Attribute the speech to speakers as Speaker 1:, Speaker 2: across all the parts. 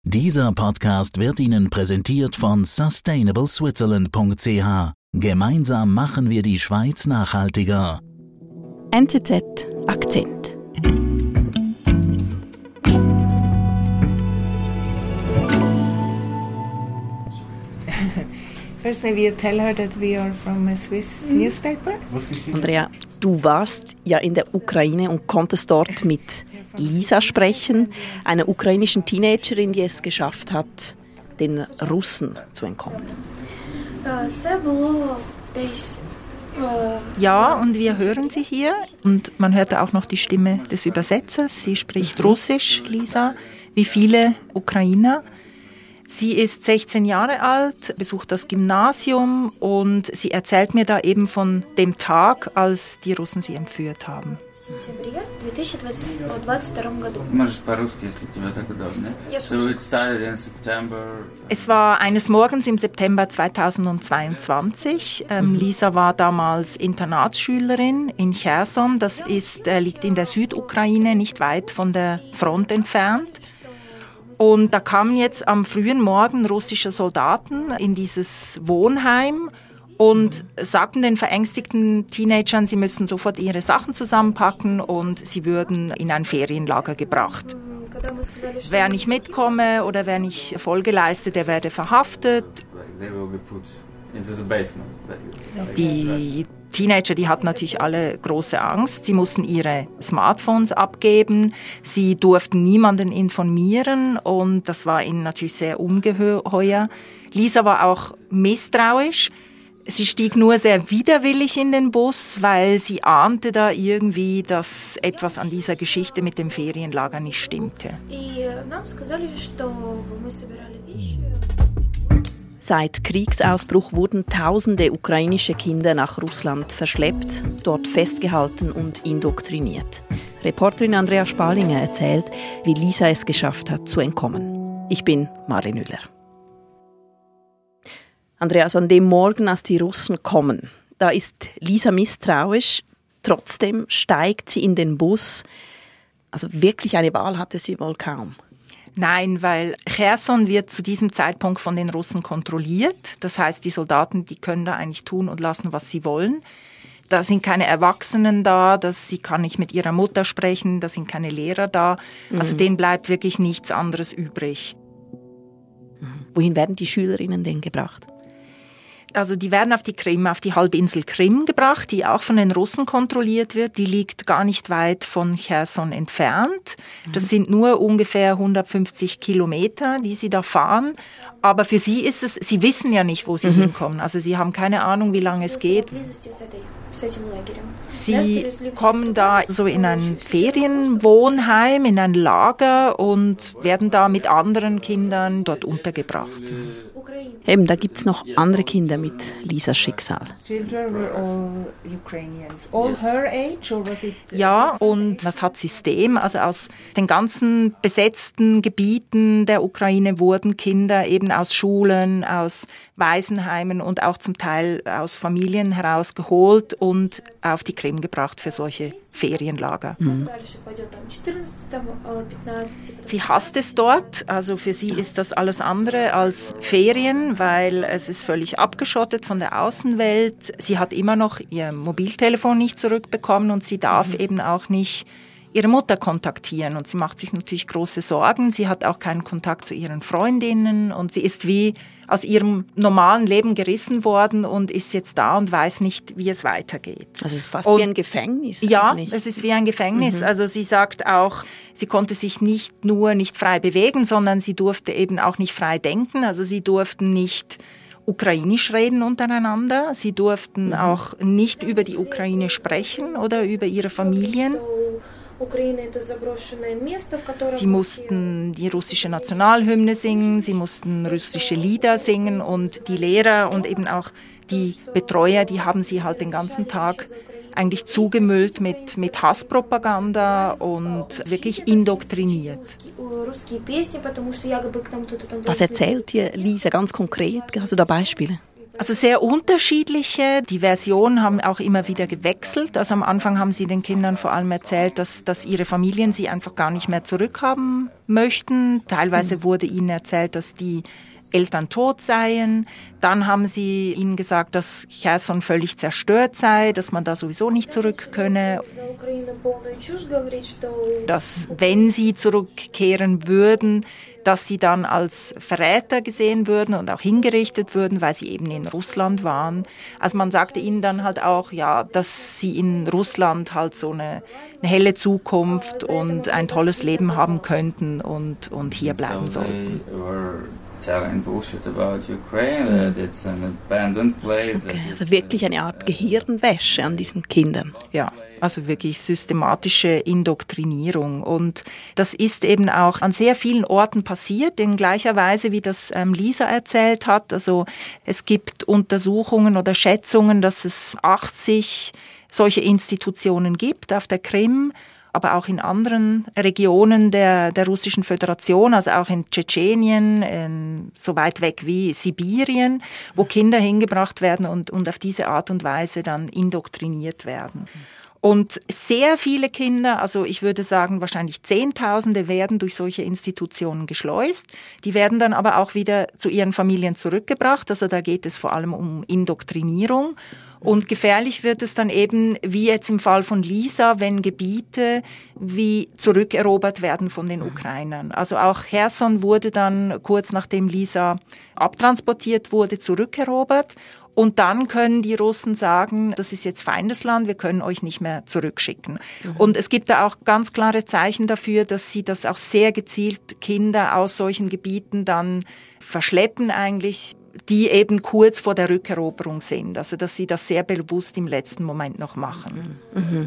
Speaker 1: Dieser Podcast wird Ihnen präsentiert von sustainableswitzerland.ch. Gemeinsam machen wir die Schweiz nachhaltiger.
Speaker 2: NZZ Akzent.
Speaker 3: First, maybe tell her that we are from a Swiss newspaper.
Speaker 2: Andrea, du warst ja in der Ukraine und konntest dort mit Lisa sprechen, einer ukrainischen Teenagerin, die es geschafft hat, den Russen zu entkommen.
Speaker 3: Ja, und wir hören sie hier. Und man hörte auch noch die Stimme des Übersetzers. Sie spricht Russisch, Lisa, wie viele Ukrainer. Sie ist 16 Jahre alt, besucht das Gymnasium und sie erzählt mir da eben von dem Tag, als die Russen sie entführt haben. Es war eines Morgens im September 2022. Lisa war damals Internatsschülerin in Cherson. Das liegt in der Südukraine, nicht weit von der Front entfernt. Und da kamen jetzt am frühen Morgen russische Soldaten in dieses Wohnheim und sagten den verängstigten Teenagern, sie müssen sofort ihre Sachen zusammenpacken und sie würden in ein Ferienlager gebracht. Wer nicht mitkomme oder wer nicht Folge leiste, der werde verhaftet. Die Teenager, die hatten natürlich alle große Angst. Sie mussten ihre Smartphones abgeben. Sie durften niemanden informieren und das war ihnen natürlich sehr ungeheuer. Lisa war auch misstrauisch. Sie stieg nur sehr widerwillig in den Bus, weil sie ahnte da irgendwie, dass etwas an dieser Geschichte mit dem Ferienlager nicht stimmte.
Speaker 2: Seit Kriegsausbruch wurden tausende ukrainische Kinder nach Russland verschleppt, dort festgehalten und indoktriniert. Reporterin Andrea Spalinger erzählt, wie Lisa es geschafft hat, zu entkommen. Ich bin Mari Müller. Andrea, also an dem Morgen, als die Russen kommen, da ist Lisa misstrauisch, trotzdem steigt sie in den Bus. Also wirklich eine Wahl hatte sie wohl kaum.
Speaker 3: Nein, weil Cherson wird zu diesem Zeitpunkt von den Russen kontrolliert. Das heißt, die Soldaten, die können da eigentlich tun und lassen, was sie wollen. Da sind keine Erwachsenen da, sie kann nicht mit ihrer Mutter sprechen, da sind keine Lehrer da. Also denen bleibt wirklich nichts anderes übrig.
Speaker 2: Wohin werden die Schülerinnen denn gebracht?
Speaker 3: Also die werden auf die Krim, auf die Halbinsel Krim gebracht, die auch von den Russen kontrolliert wird. Die liegt gar nicht weit von Cherson entfernt. Das sind nur ungefähr 150 Kilometer, die sie da fahren. Aber für sie ist es, sie wissen ja nicht, wo sie hinkommen. Also sie haben keine Ahnung, wie lange es geht. Sie kommen da so in ein Ferienwohnheim, in ein Lager und werden da mit anderen Kindern dort untergebracht.
Speaker 2: Eben, da gibt es noch andere Kinder mit Lisas Schicksal.
Speaker 3: Ja, und das hat System. Also aus den ganzen besetzten Gebieten der Ukraine wurden Kinder eben aus Schulen, aus Waisenheimen und auch zum Teil aus Familien herausgeholt und auf die Krim gebracht für solche Ferienlager. Sie hasst es dort, also für sie ist das alles andere als Ferien, weil es ist völlig abgeschottet von der Außenwelt. Sie hat immer noch ihr Mobiltelefon nicht zurückbekommen und sie darf eben auch nicht ihre Mutter kontaktieren und sie macht sich natürlich große Sorgen. Sie hat auch keinen Kontakt zu ihren Freundinnen und sie ist wie aus ihrem normalen Leben gerissen worden und ist jetzt da und weiß nicht, wie es weitergeht.
Speaker 2: Also es ist fast wie ein Gefängnis.
Speaker 3: Ja,
Speaker 2: eigentlich.
Speaker 3: Es ist wie ein Gefängnis. Also sie sagt auch, sie konnte sich nicht frei bewegen, sondern sie durfte eben auch nicht frei denken. Also sie durften nicht ukrainisch reden untereinander. Sie durften auch nicht über die Ukraine sprechen oder über ihre Familien. Sie mussten die russische Nationalhymne singen, sie mussten russische Lieder singen und die Lehrer und eben auch die Betreuer, die haben sie halt den ganzen Tag eigentlich zugemüllt mit Hasspropaganda und wirklich indoktriniert.
Speaker 2: Was erzählt dir Lisa ganz konkret? Hast du da Beispiele?
Speaker 3: Also sehr unterschiedliche. Die Versionen haben auch immer wieder gewechselt. Also am Anfang haben sie den Kindern vor allem erzählt, dass ihre Familien sie einfach gar nicht mehr zurückhaben möchten. Teilweise wurde ihnen erzählt, dass die Eltern tot seien. Dann haben sie ihnen gesagt, dass Cherson völlig zerstört sei, dass man da sowieso nicht zurück könne. Dass, wenn sie zurückkehren würden, dass sie dann als Verräter gesehen würden und auch hingerichtet würden, weil sie eben in Russland waren. Also man sagte ihnen dann halt auch, ja, dass sie in Russland halt so eine helle Zukunft und ein tolles Leben haben könnten und hier bleiben sollten.
Speaker 2: Okay, also wirklich eine Art Gehirnwäsche an diesen Kindern.
Speaker 3: Ja, also wirklich systematische Indoktrinierung. Und das ist eben auch an sehr vielen Orten passiert, in gleicher Weise, wie das Lisa erzählt hat. Also es gibt Untersuchungen oder Schätzungen, dass es 80 solche Institutionen gibt auf der Krim, aber auch in anderen Regionen der Russischen Föderation, also auch in Tschetschenien, so weit weg wie Sibirien, wo Kinder hingebracht werden und auf diese Art und Weise dann indoktriniert werden. Und sehr viele Kinder, also ich würde sagen wahrscheinlich Zehntausende, werden durch solche Institutionen geschleust. Die werden dann aber auch wieder zu ihren Familien zurückgebracht. Also da geht es vor allem um Indoktrinierung. Und gefährlich wird es dann eben, wie jetzt im Fall von Lisa, wenn Gebiete wie zurückerobert werden von den Ukrainern. Also auch Cherson wurde dann kurz nachdem Lisa abtransportiert wurde, zurückerobert. Und dann können die Russen sagen, das ist jetzt Feindesland, wir können euch nicht mehr zurückschicken. Und es gibt da auch ganz klare Zeichen dafür, dass sie das auch sehr gezielt Kinder aus solchen Gebieten dann verschleppen eigentlich, die eben kurz vor der Rückeroberung sind. Also dass sie das sehr bewusst im letzten Moment noch machen.
Speaker 2: Und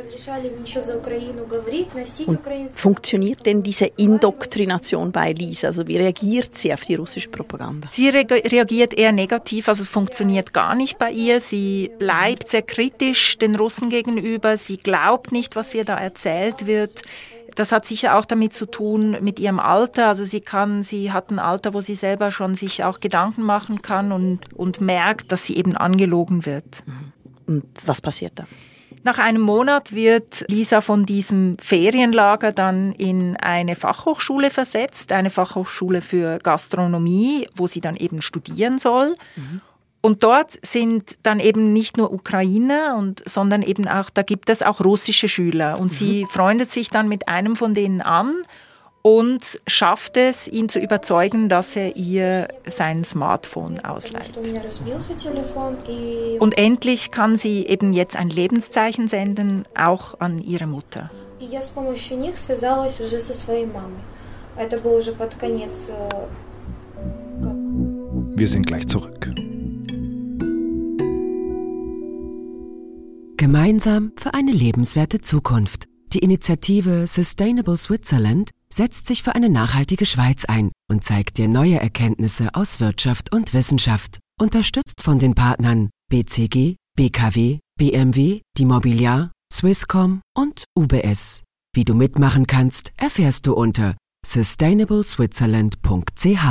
Speaker 2: funktioniert denn diese Indoktrination bei Lisa? Also wie reagiert sie auf die russische Propaganda?
Speaker 3: Sie reagiert eher negativ, also es funktioniert gar nicht bei ihr. Sie bleibt sehr kritisch den Russen gegenüber. Sie glaubt nicht, was ihr da erzählt wird. Das hat sicher auch damit zu tun mit ihrem Alter. Also sie hat ein Alter, wo sie selber schon sich auch Gedanken machen kann und merkt, dass sie eben angelogen wird.
Speaker 2: Und was passiert da?
Speaker 3: Nach einem Monat wird Lisa von diesem Ferienlager dann in eine Fachhochschule versetzt, eine Fachhochschule für Gastronomie, wo sie dann eben studieren soll. Und dort sind dann eben nicht nur Ukrainer, sondern eben auch, da gibt es auch russische Schüler. Und sie freundet sich dann mit einem von denen an und schafft es, ihn zu überzeugen, dass er ihr sein Smartphone ausleiht. Und endlich kann sie eben jetzt ein Lebenszeichen senden, auch an ihre Mutter.
Speaker 4: Wir sind gleich zurück.
Speaker 5: Gemeinsam für eine lebenswerte Zukunft. Die Initiative Sustainable Switzerland setzt sich für eine nachhaltige Schweiz ein und zeigt dir neue Erkenntnisse aus Wirtschaft und Wissenschaft. Unterstützt von den Partnern BCG, BKW, BMW, die Mobiliar, Swisscom und UBS. Wie du mitmachen kannst, erfährst du unter sustainableswitzerland.ch.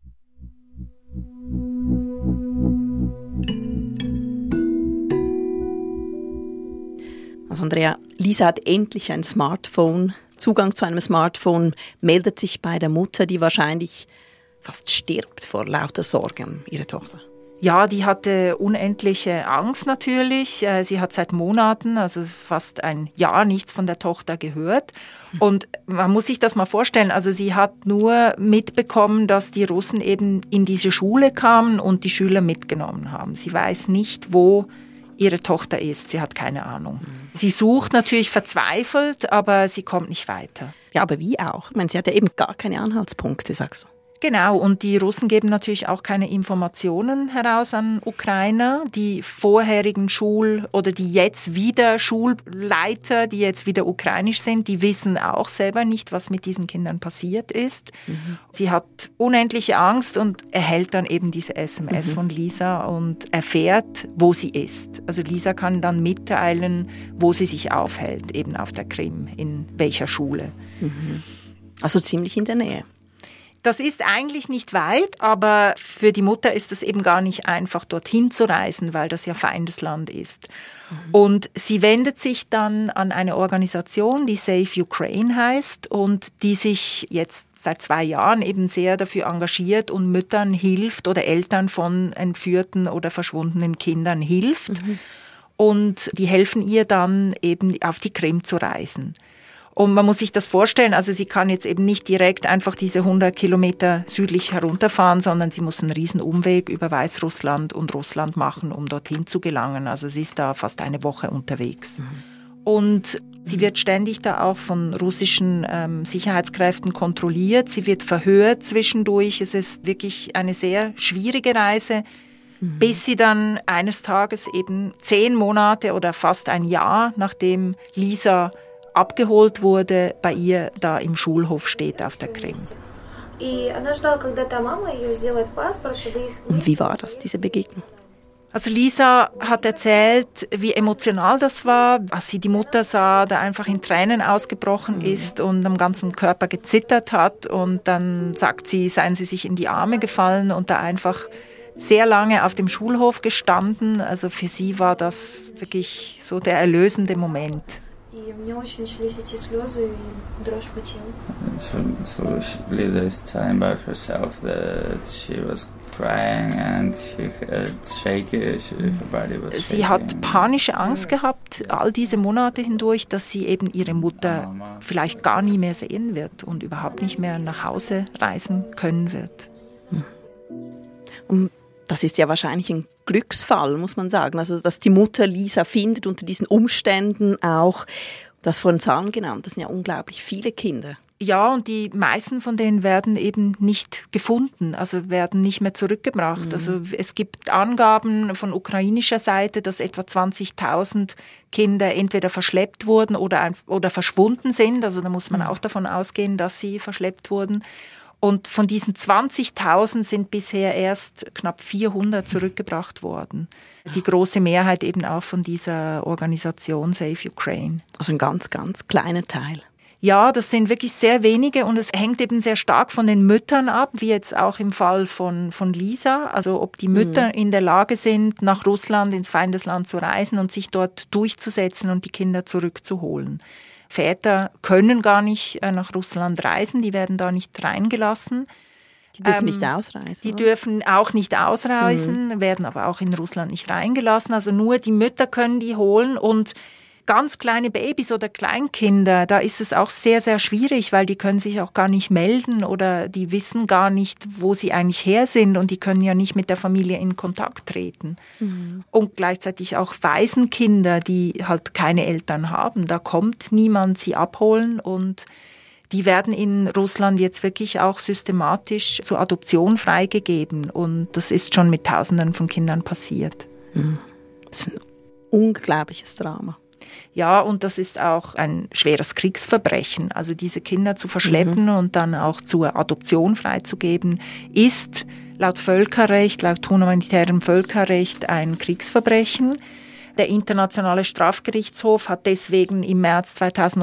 Speaker 2: Also Andrea, Lisa hat endlich ein Smartphone, Zugang zu einem Smartphone, meldet sich bei der Mutter, die wahrscheinlich fast stirbt vor lauter Sorge um ihre Tochter.
Speaker 3: Ja, die hatte unendliche Angst natürlich. Sie hat seit Monaten, also fast ein Jahr, nichts von der Tochter gehört. Und man muss sich das mal vorstellen, also sie hat nur mitbekommen, dass die Russen eben in diese Schule kamen und die Schüler mitgenommen haben. Sie weiß nicht, wo ihre Tochter ist. Sie hat keine Ahnung. Sie sucht natürlich verzweifelt, aber sie kommt nicht weiter.
Speaker 2: Ja, aber wie auch? Ich meine, sie hat ja eben gar keine Anhaltspunkte, sagst du.
Speaker 3: Genau, und die Russen geben natürlich auch keine Informationen heraus an Ukrainer. Die vorherigen oder die jetzt wieder Schulleiter, die jetzt wieder ukrainisch sind, die wissen auch selber nicht, was mit diesen Kindern passiert ist. Sie hat unendliche Angst und erhält dann eben diese SMS von Lisa und erfährt, wo sie ist. Also Lisa kann dann mitteilen, wo sie sich aufhält, eben auf der Krim, in welcher Schule.
Speaker 2: Also ziemlich in der Nähe.
Speaker 3: Das ist eigentlich nicht weit, aber für die Mutter ist es eben gar nicht einfach, dorthin zu reisen, weil das ja Feindesland ist. Und sie wendet sich dann an eine Organisation, die Save Ukraine heißt und die sich jetzt seit 2 Jahren eben sehr dafür engagiert und Müttern hilft oder Eltern von entführten oder verschwundenen Kindern hilft. Und die helfen ihr dann eben auf die Krim zu reisen. Und man muss sich das vorstellen, also sie kann jetzt eben nicht direkt einfach diese 100 Kilometer südlich herunterfahren, sondern sie muss einen riesen Umweg über Weißrussland und Russland machen, um dorthin zu gelangen. Also sie ist da fast eine Woche unterwegs. Und sie wird ständig da auch von russischen Sicherheitskräften kontrolliert. Sie wird verhört zwischendurch. Es ist wirklich eine sehr schwierige Reise, bis sie dann eines Tages eben 10 Monate oder fast ein Jahr, nachdem Lisa abgeholt wurde, bei ihr da im Schulhof steht auf der Krim.
Speaker 2: Und wie war das, diese Begegnung?
Speaker 3: Also Lisa hat erzählt, wie emotional das war, als sie die Mutter sah, da einfach in Tränen ausgebrochen ist und am ganzen Körper gezittert hat. Und dann sagt sie, seien sie sich in die Arme gefallen und da einfach sehr lange auf dem Schulhof gestanden. Also für sie war das wirklich so der erlösende Moment.
Speaker 6: So Lisa is telling about herself that she was crying and she had shaky, her body was shaking.
Speaker 3: Sie hat panische Angst gehabt, all diese Monate hindurch, dass sie eben ihre Mutter vielleicht gar nie mehr sehen wird und überhaupt nicht mehr nach Hause reisen können wird.
Speaker 2: Und das ist ja wahrscheinlich ein Glücksfall, muss man sagen. Also, dass die Mutter Lisa findet unter diesen Umständen auch, das vorhin Zahlen genannt, das sind ja unglaublich viele Kinder.
Speaker 3: Ja, und die meisten von denen werden eben nicht gefunden, also werden nicht mehr zurückgebracht. Also es gibt Angaben von ukrainischer Seite, dass etwa 20.000 Kinder entweder verschleppt wurden oder verschwunden sind. Also da muss man auch davon ausgehen, dass sie verschleppt wurden. Und von diesen 20.000 sind bisher erst knapp 400 zurückgebracht worden. Die große Mehrheit eben auch von dieser Organisation Save Ukraine.
Speaker 2: Also ein ganz, ganz kleiner Teil.
Speaker 3: Ja, das sind wirklich sehr wenige und es hängt eben sehr stark von den Müttern ab, wie jetzt auch im Fall von Lisa. Also ob die Mütter in der Lage sind, nach Russland, ins Feindesland zu reisen und sich dort durchzusetzen und die Kinder zurückzuholen. Väter können gar nicht nach Russland reisen, die werden da nicht reingelassen.
Speaker 2: Die dürfen nicht ausreisen.
Speaker 3: Die dürfen auch nicht ausreisen, werden aber auch in Russland nicht reingelassen. Also nur die Mütter können die holen und ganz kleine Babys oder Kleinkinder, da ist es auch sehr, sehr schwierig, weil die können sich auch gar nicht melden oder die wissen gar nicht, wo sie eigentlich her sind und die können ja nicht mit der Familie in Kontakt treten. Und gleichzeitig auch Waisenkinder, die halt keine Eltern haben. Da kommt niemand sie abholen und die werden in Russland jetzt wirklich auch systematisch zur Adoption freigegeben und das ist schon mit Tausenden von Kindern passiert.
Speaker 2: Das ist ein unglaubliches Drama.
Speaker 3: Ja, und das ist auch ein schweres Kriegsverbrechen. Also diese Kinder zu verschleppen und dann auch zur Adoption freizugeben, ist laut Völkerrecht, laut humanitärem Völkerrecht ein Kriegsverbrechen. Der Internationale Strafgerichtshof hat deswegen im März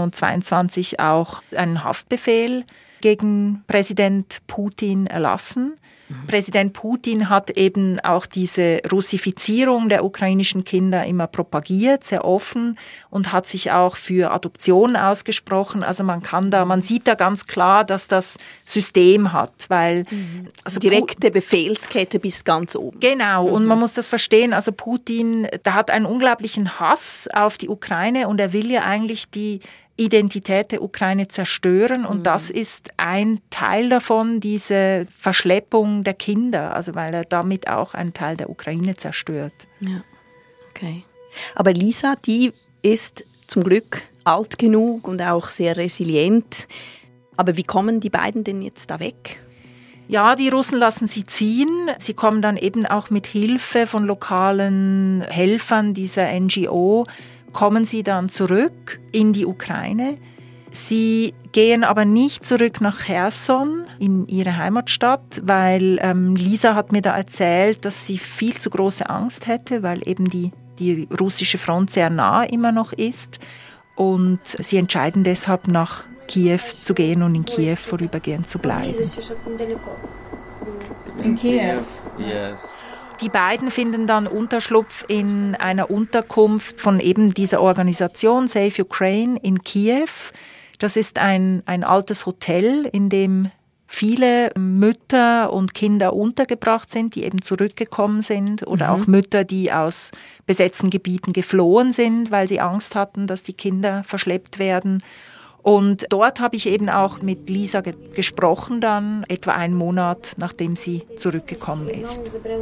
Speaker 3: 2022 auch einen Haftbefehl gegen Präsident Putin erlassen. Präsident Putin hat eben auch diese Russifizierung der ukrainischen Kinder immer propagiert, sehr offen und hat sich auch für Adoption ausgesprochen. Also man sieht da ganz klar, dass das System hat, weil
Speaker 2: also direkte Befehlskette bis ganz oben.
Speaker 3: Genau, und man muss das verstehen. Also Putin, der hat einen unglaublichen Hass auf die Ukraine und er will ja eigentlich die Identität der Ukraine zerstören und das ist ein Teil davon, diese Verschleppung der Kinder, also weil er damit auch einen Teil der Ukraine zerstört.
Speaker 2: Ja, okay. Aber Lisa, die ist zum Glück alt genug und auch sehr resilient. Aber wie kommen die beiden denn jetzt da weg?
Speaker 3: Ja, die Russen lassen sie ziehen. Sie kommen dann eben auch mit Hilfe von lokalen Helfern dieser NGO, kommen sie dann zurück in die Ukraine. Sie gehen aber nicht zurück nach Cherson, in ihre Heimatstadt, weil Lisa hat mir da erzählt, dass sie viel zu große Angst hätte, weil eben die russische Front sehr nah immer noch ist. Und sie entscheiden deshalb, nach Kiew zu gehen und in Kiew vorübergehend zu bleiben.
Speaker 6: In Kiew? Yes.
Speaker 3: Die beiden finden dann Unterschlupf in einer Unterkunft von eben dieser Organisation Save Ukraine in Kiew. Das ist ein altes Hotel, in dem viele Mütter und Kinder untergebracht sind, die eben zurückgekommen sind oder auch Mütter, die aus besetzten Gebieten geflohen sind, weil sie Angst hatten, dass die Kinder verschleppt werden. Und dort habe ich eben auch mit Lisa gesprochen dann, etwa einen Monat, nachdem sie zurückgekommen ist.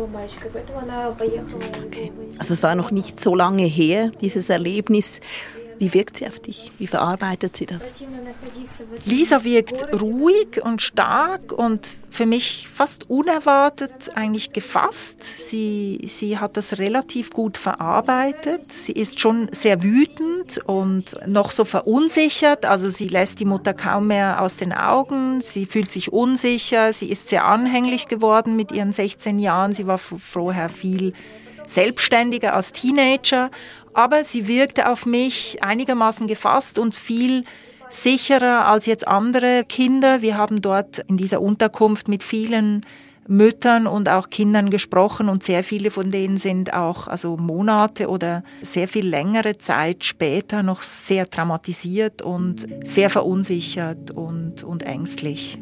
Speaker 2: Okay. Also es war noch nicht so lange her, dieses Erlebnis. Wie wirkt sie auf dich? Wie verarbeitet sie das?
Speaker 3: Lisa wirkt ruhig und stark und für mich fast unerwartet eigentlich gefasst. Sie hat das relativ gut verarbeitet. Sie ist schon sehr wütend und noch so verunsichert. Also sie lässt die Mutter kaum mehr aus den Augen. Sie fühlt sich unsicher. Sie ist sehr anhänglich geworden mit ihren 16 Jahren. Sie war vorher viel selbstständiger als Teenager. Aber sie wirkte auf mich einigermaßen gefasst und viel sicherer als jetzt andere Kinder. Wir haben dort in dieser Unterkunft mit vielen Müttern und auch Kindern gesprochen und sehr viele von denen sind auch Monate oder sehr viel längere Zeit später noch sehr traumatisiert und sehr verunsichert und ängstlich.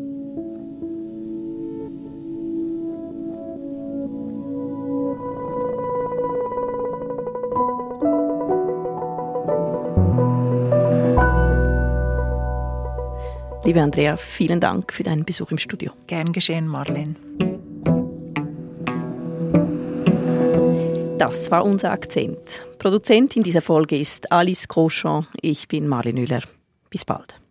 Speaker 2: Liebe Andrea, vielen Dank für deinen Besuch im Studio.
Speaker 3: Gern geschehen, Marlene.
Speaker 2: Das war unser Akzent. Produzentin dieser Folge ist Alice Cochon. Ich bin Marlene Müller. Bis bald.